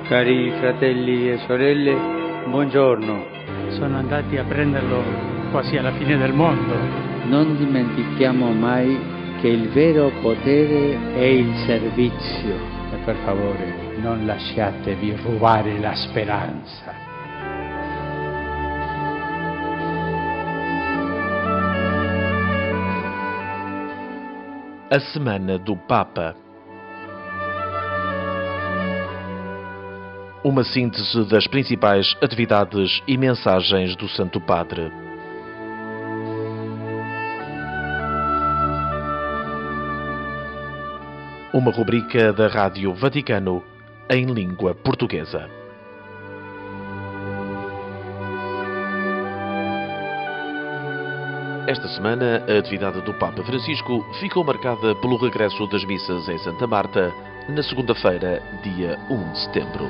Cari fratelli e sorelle, buongiorno. Sono andati a prenderlo quasi alla fine del mondo. Non dimentichiamo mai che il vero potere è il servizio. E per favore, non lasciatevi rubare la speranza. A Semana do Papa. Uma síntese das principais atividades e mensagens do Santo Padre. Uma rubrica da Rádio Vaticano em língua portuguesa. Esta semana, a atividade do Papa Francisco ficou marcada pelo regresso das missas em Santa Marta, na segunda-feira, dia 1 de setembro.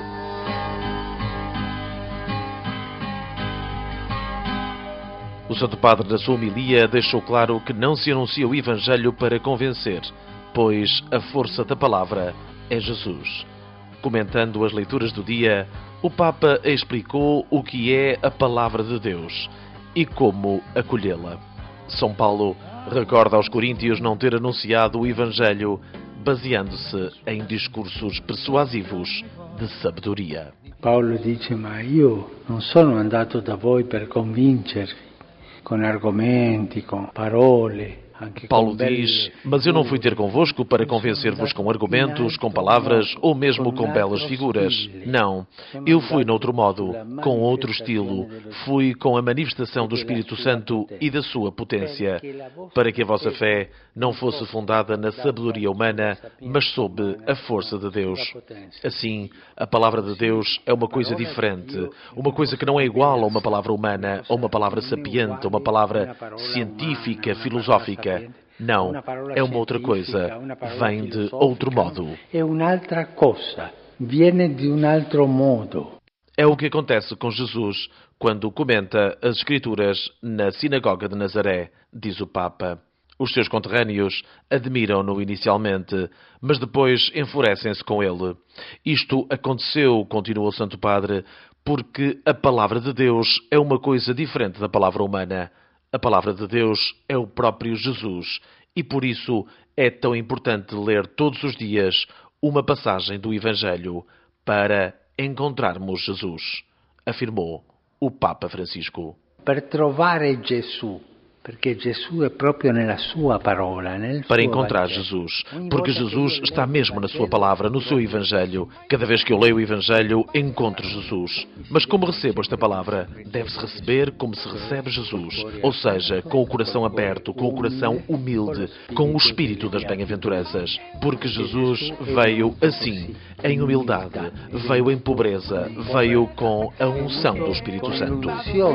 O Santo Padre, na sua homilia, deixou claro que não se anuncia o Evangelho para convencer, pois a força da palavra é Jesus. Comentando as leituras do dia, o Papa explicou o que é a Palavra de Deus e como acolhê-la. São Paulo recorda aos coríntios não ter anunciado o Evangelho, baseando-se em discursos persuasivos de sabedoria. Paolo dice: ma io non sono andato da voi per convincervi con argomenti, con parole. Paulo diz: mas eu não fui ter convosco para convencer-vos com argumentos, com palavras ou mesmo com belas figuras. Não, eu fui noutro modo, com outro estilo. Fui com a manifestação do Espírito Santo e da sua potência, para que a vossa fé não fosse fundada na sabedoria humana, mas sob a força de Deus. Assim, a palavra de Deus é uma coisa diferente, uma coisa que não é igual a uma palavra humana, ou uma palavra sapiente, ou uma palavra científica, filosófica. Não, é uma outra coisa, vem de outro modo. É un'altra cosa, viene de un altro modo. É o que acontece com Jesus quando comenta as Escrituras na Sinagoga de Nazaré, diz o Papa. Os seus conterrâneos admiram-no inicialmente, mas depois enfurecem-se com ele. Isto aconteceu, continua o Santo Padre, porque a palavra de Deus é uma coisa diferente da palavra humana. A palavra de Deus é o próprio Jesus e por isso é tão importante ler todos os dias uma passagem do Evangelho para encontrarmos Jesus, afirmou o Papa Francisco. Per trovare Gesù, perché Gesù è proprio nella sua parola, para encontrar Jesus, porque Jesus está mesmo na sua palavra, no seu Evangelho. Cada vez que eu leio o Evangelho, encontro Jesus. Mas como recebo esta palavra? Deve-se receber como se recebe Jesus, ou seja, com o coração aberto, com o coração humilde, com o espírito das bem-aventuranças. Porque Jesus veio assim, em humildade, veio em pobreza, veio com a unção do Espírito Santo.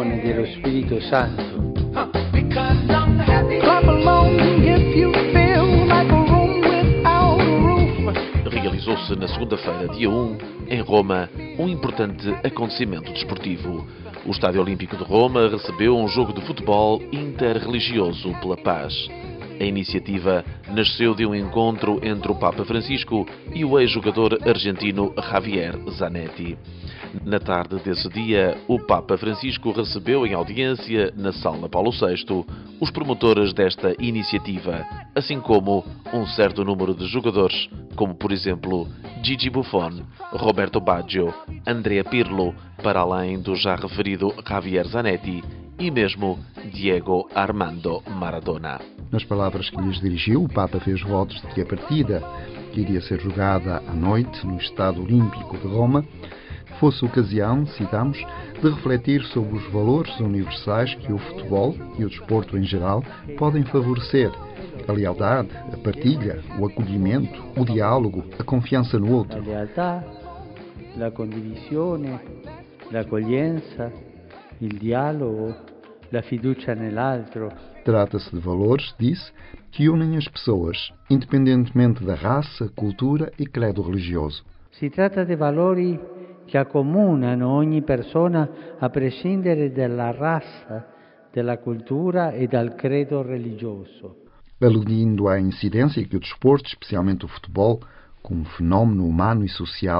Realizou-se na segunda-feira, dia 1, em Roma, um importante acontecimento desportivo. O Estádio Olímpico de Roma recebeu um jogo de futebol interreligioso pela paz. A iniciativa nasceu de um encontro entre o Papa Francisco e o ex-jogador argentino Javier Zanetti. Na tarde desse dia, o Papa Francisco recebeu em audiência, na Sala Paulo VI, os promotores desta iniciativa, assim como um certo número de jogadores, como por exemplo Gigi Buffon, Roberto Baggio, Andrea Pirlo, para além do já referido Javier Zanetti e mesmo Diego Armando Maradona. Nas palavras que lhes dirigiu, o Papa fez votos de que a partida, que iria ser jogada à noite no Estádio Olímpico de Roma, fosse ocasião, citamos, de refletir sobre os valores universais que o futebol e o desporto em geral podem favorecer: a lealdade, a partilha, o acolhimento, o diálogo, a confiança no outro. A lealdade, a condivisione, a accoglienza, o diálogo, a fiducia nell'altro. Trata-se de valores, disse, que unem as pessoas, independentemente da raça, cultura e credo religioso. Si tratta di valori che accomunano ogni persona a prescindere dalla razza, dalla cultura e dal credo religioso. Aludindo à incidência que o desporto, especialmente o futebol, como fenómeno humano e social,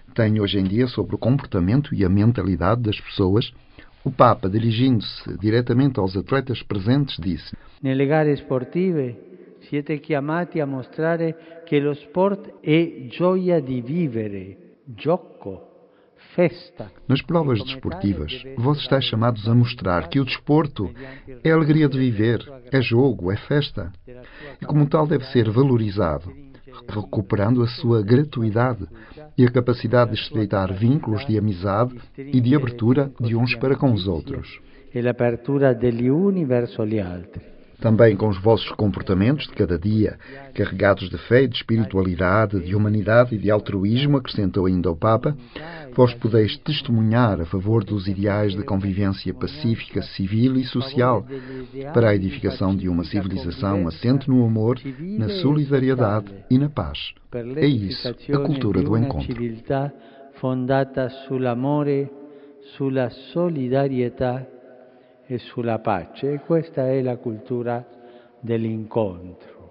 tem hoje em dia sobre o comportamento e a mentalidade das pessoas, o Papa, dirigindo-se diretamente aos atletas presentes, disse: Nelle gare sportive siete chiamati a mostrare che lo sport è gioia di vivere, gioco, festa. Nas provas desportivas, vós estáis chamados a mostrar que o desporto é a alegria de viver, é jogo, é festa. E como tal deve ser valorizado, recuperando a sua gratuidade e a capacidade de estreitar vínculos de amizade e de abertura de uns para com os outros. E l'apertura degli uni verso gli altri. Também com os vossos comportamentos de cada dia, carregados de fé e de espiritualidade, de humanidade e de altruísmo, acrescentou ainda o Papa, vós podeis testemunhar a favor dos ideais de convivência pacífica, civil e social, para a edificação de uma civilização assente no amor, na solidariedade e na paz. É isso, a cultura do encontro. Fondata sull'amore, sulla solidarietà e sulla pace. E questa è la cultura dell'incontro.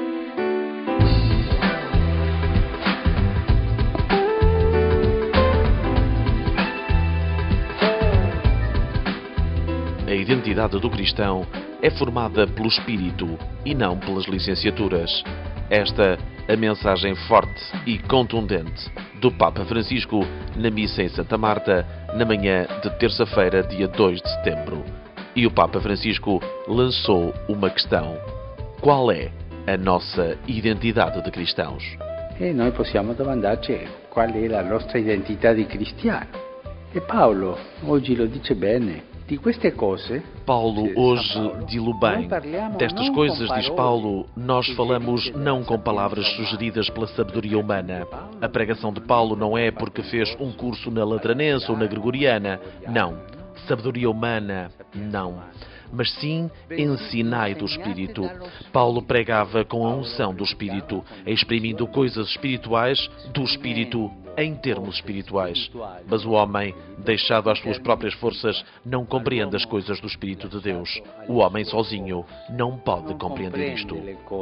A identidade do cristão é formada pelo espírito e não pelas licenciaturas. Esta a mensagem forte e contundente do Papa Francisco na missa em Santa Marta, na manhã de terça-feira, dia 2 de setembro. E o Papa Francisco lançou uma questão: qual é a nossa identidade de cristãos? E noi possiamo domandarci qual è la nostra identità di cristiano. E Paolo oggi lo dice bene. Di queste cose, Paulo hoje dilo bem. Destas coisas, diz Paulo, nós falamos não com palavras sugeridas pela sabedoria humana. A pregação de Paulo não é porque fez um curso na Latranense ou na Gregoriana. Não. Sabedoria humana, não. Mas sim, ensinai do Espírito. Paulo pregava com a unção do Espírito, exprimindo coisas espirituais do Espírito em termos espirituais. Mas o homem, deixado às suas próprias forças, não compreende as coisas do Espírito de Deus. O homem sozinho não pode compreender isto.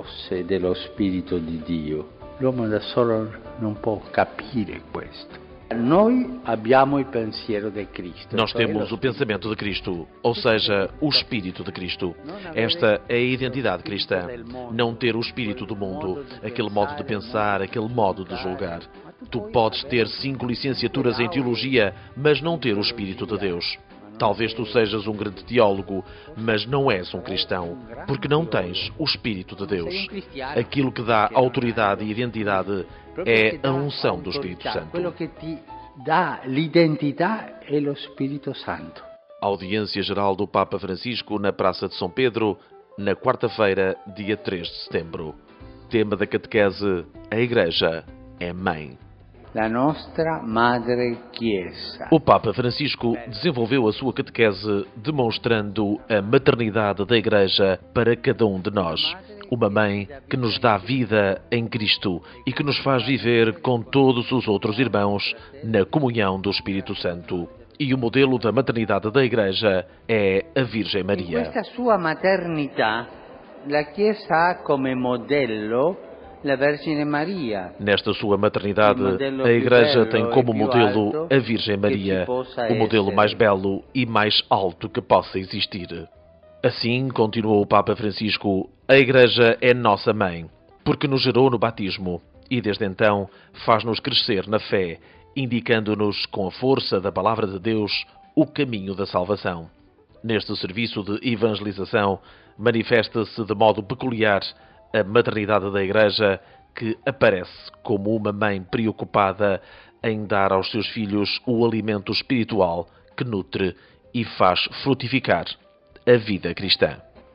L'uomo da solo non può capire questo. Noi abbiamo il pensiero di Cristo. Nós temos o pensamento de Cristo, ou seja, o Espírito de Cristo. Esta é a identidade cristã. Não ter o espírito do mundo, aquele modo de pensar, aquele modo de julgar. Tu podes ter 5 licenciaturas em teologia, mas não ter o Espírito de Deus. Talvez tu sejas um grande teólogo, mas não és um cristão, porque não tens o Espírito de Deus. Aquilo que dá autoridade e identidade é a unção do Espírito Santo. Quello che ti dà l'identità è lo Spirito Santo. Audiência Geral do Papa Francisco na Praça de São Pedro, na quarta-feira, dia 3 de setembro. Tema da catequese: a Igreja é Mãe. La nostra Madre Chiesa. O Papa Francisco desenvolveu a sua catequese demonstrando a maternidade da Igreja para cada um de nós. Uma mãe que nos dá vida em Cristo e que nos faz viver com todos os outros irmãos na comunhão do Espírito Santo. E o modelo da maternidade da Igreja é a Virgem Maria. Questa sua maternità, la Chiesa ha come modello la Vergine Maria. Nesta sua maternidade, a Igreja tem como modelo a Virgem Maria, o modelo mais belo e mais alto que possa existir. Assim, continuou o Papa Francisco, a Igreja é nossa mãe, porque nos gerou no batismo e desde então faz-nos crescer na fé, indicando-nos com a força da Palavra de Deus o caminho da salvação. Neste serviço de evangelização, manifesta-se de modo peculiar a maternidade da Igreja, que aparece como uma mãe preocupada em dar aos seus filhos o alimento espiritual que nutre e faz frutificar a vida cristã.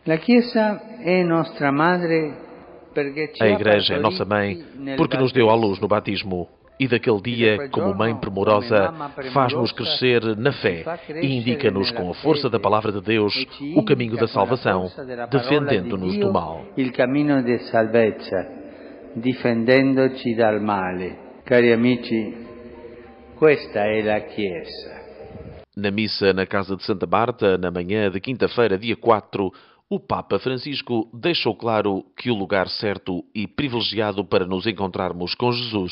A Igreja é nossa mãe porque nos deu à luz no batismo e daquele dia, como mãe primorosa, faz-nos crescer na fé e indica-nos com a força da Palavra de Deus o caminho da salvação, defendendo-nos do mal. Il cammino di salvezza, difendendoci dal male. Cari amici, questa è la Chiesa. Na missa na Casa de Santa Marta, na manhã de quinta-feira, dia 4, o Papa Francisco deixou claro que o lugar certo e privilegiado para nos encontrarmos com Jesus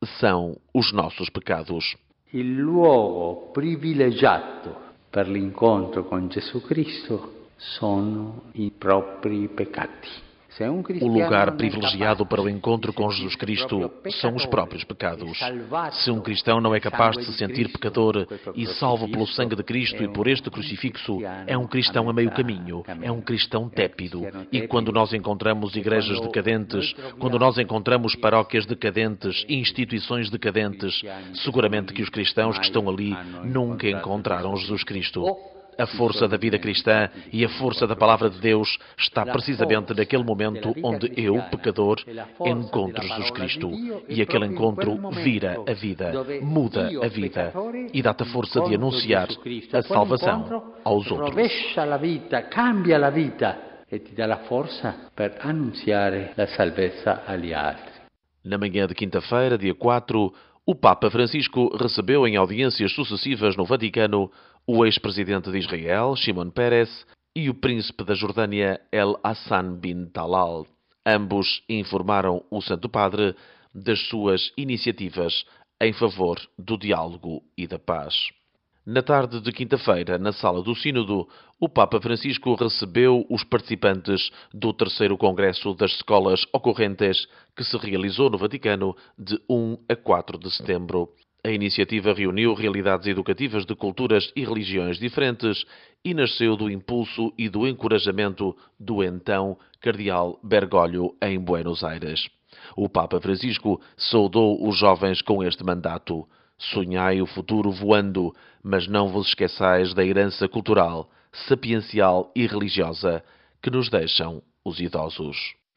são os nossos pecados. Il luogo privilegiato per l'incontro con Gesù Cristo sono i propri peccati. O lugar privilegiado para o encontro com Jesus Cristo são os próprios pecados. Se um cristão não é capaz de se sentir pecador e salvo pelo sangue de Cristo e por este crucifixo, é um cristão a meio caminho, é um cristão tépido. E quando nós encontramos igrejas decadentes, quando nós encontramos paróquias decadentes, instituições decadentes, seguramente que os cristãos que estão ali nunca encontraram Jesus Cristo. A força da vida cristã e a força da palavra de Deus está precisamente naquele momento onde eu, pecador, encontro Jesus Cristo. E aquele encontro vira a vida, muda a vida e dá-te a força de anunciar a salvação aos outros. Rovescia la vita, cambia a vida e ti dà la forza per annunziare la salvezza agli altri. Na manhã de quinta-feira, dia 4, o Papa Francisco recebeu em audiências sucessivas no Vaticano o ex-presidente de Israel, Shimon Peres, e o príncipe da Jordânia, El Hassan bin Talal. Ambos informaram o Santo Padre das suas iniciativas em favor do diálogo e da paz. Na tarde de quinta-feira, na sala do Sínodo, o Papa Francisco recebeu os participantes do 3º Congresso das Escolas Ocorrentes, que se realizou no Vaticano de 1 a 4 de setembro. A iniciativa reuniu realidades educativas de culturas e religiões diferentes e nasceu do impulso e do encorajamento do então Cardeal Bergoglio em Buenos Aires. O Papa Francisco saudou os jovens com este mandato: sonhai o futuro voando, mas não vos esqueçais da herança cultural, sapiencial e religiosa que nos deixam os idosos.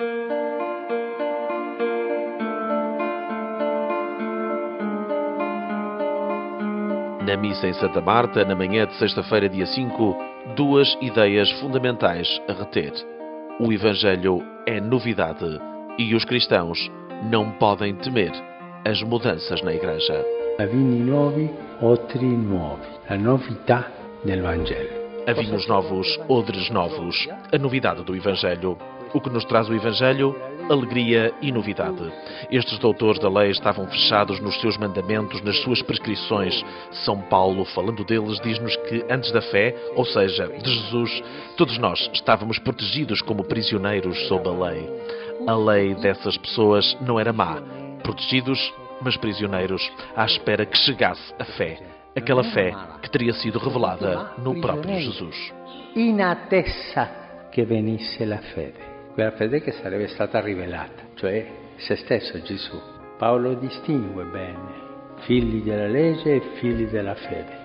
Na missa em Santa Marta, na manhã de sexta-feira, dia 5, duas ideias fundamentais a reter. O Evangelho é novidade e os cristãos não podem temer as mudanças na Igreja. A vini novi, otri nuovi. A novità del Vangelo. A vinhos novos, odres novos. A novidade do Evangelho. O que nos traz o Evangelho? Alegria e novidade. Estes doutores da lei estavam fechados nos seus mandamentos, nas suas prescrições. São Paulo, falando deles, diz-nos que antes da fé, ou seja, de Jesus, todos nós estávamos protegidos como prisioneiros sob a lei. A lei dessas pessoas não era má. Protegidos, mas prisioneiros, à espera que chegasse a fé. Aquela fé que teria sido revelada no próprio Jesus. In attesa che venisse la fede. Quella fede che sarebbe stata rivelata, cioè se stesso Gesù. Paolo distingue bene figli della legge e figli della fede.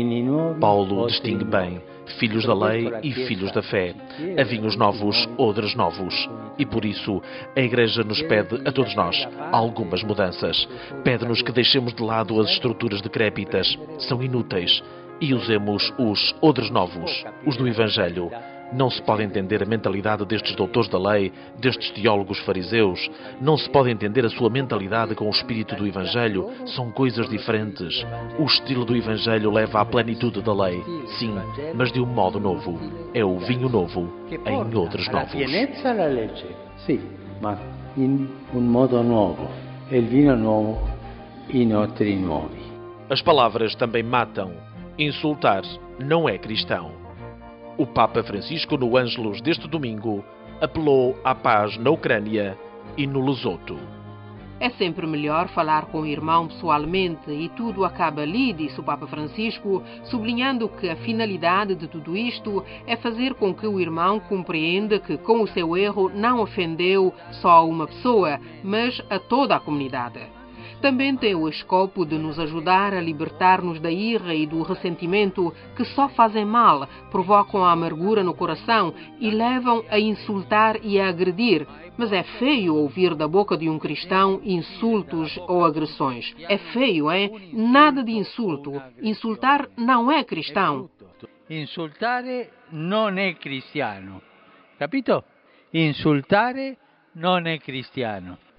Paulo distingue bem filhos da lei e filhos da fé, a vinhos novos, odres novos. E por isso a Igreja nos pede a todos nós algumas mudanças. Pede-nos que deixemos de lado as estruturas decrépitas, são inúteis, e usemos os odres novos, os do Evangelho. Não se pode entender a mentalidade destes doutores da lei, destes teólogos fariseus. Não se pode entender a sua mentalidade com o espírito do Evangelho. São coisas diferentes. O estilo do Evangelho leva à plenitude da lei, sim, mas de um modo novo. É o vinho novo em odres novos. Pienezza la legge, sì, ma in un modo nuovo. E il vino nuovo in odri nuovi. As palavras também matam. Insultar não é cristão. O Papa Francisco, no Ângelus deste domingo, apelou à paz na Ucrânia e no Lesoto. É sempre melhor falar com o irmão pessoalmente e tudo acaba ali, disse o Papa Francisco, sublinhando que a finalidade de tudo isto é fazer com que o irmão compreenda que com o seu erro não ofendeu só a uma pessoa, mas a toda a comunidade. Também tem o escopo de nos ajudar a libertar-nos da ira e do ressentimento que só fazem mal, provocam a amargura no coração e levam a insultar e a agredir. Mas é feio ouvir da boca de um cristão insultos ou agressões. É feio, é? Nada de insulto. Insultar não é cristão. Insultare non è cristiano. Capito? Insultare non è cristiano.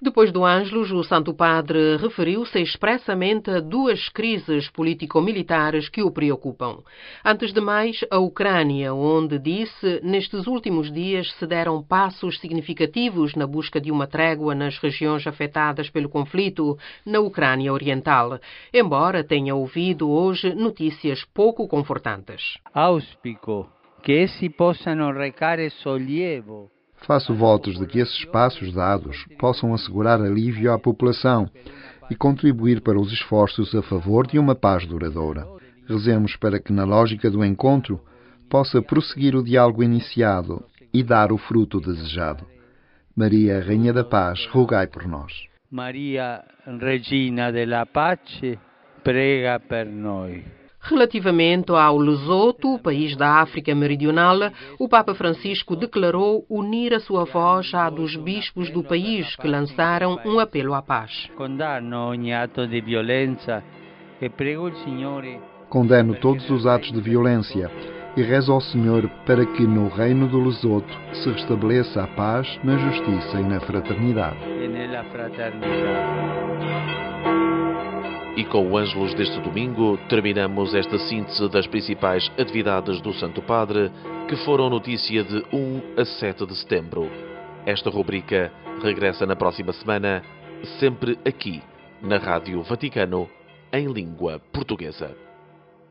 Depois do Ângelus, o Santo Padre referiu-se expressamente a duas crises político-militares que o preocupam. Antes de mais, a Ucrânia, onde disse, nestes últimos dias se deram passos significativos na busca de uma trégua nas regiões afetadas pelo conflito na Ucrânia Oriental, embora tenha ouvido hoje notícias pouco confortantes. Auspico que essi possano recare sollievo. Faço votos de que esses passos dados possam assegurar alívio à população e contribuir para os esforços a favor de uma paz duradoura. Rezemos para que, na lógica do encontro, possa prosseguir o diálogo iniciado e dar o fruto desejado. Maria, Rainha da Paz, rogai por nós. Maria, Regina della Pace, prega per noi. Relativamente ao Lesoto, país da África Meridional, o Papa Francisco declarou unir a sua voz à dos bispos do país que lançaram um apelo à paz. Condano ogni atto di violenza e prego il Signore. Condeno todos os atos de violência e rezo ao Senhor para que no reino do Lesoto se restabeleça a paz na justiça e na fraternidade. E nella fraternità. E com o Ângelus deste domingo, terminamos esta síntese das principais atividades do Santo Padre, que foram notícia de 1 a 7 de setembro. Esta rubrica regressa na próxima semana, sempre aqui, na Rádio Vaticano, em língua portuguesa.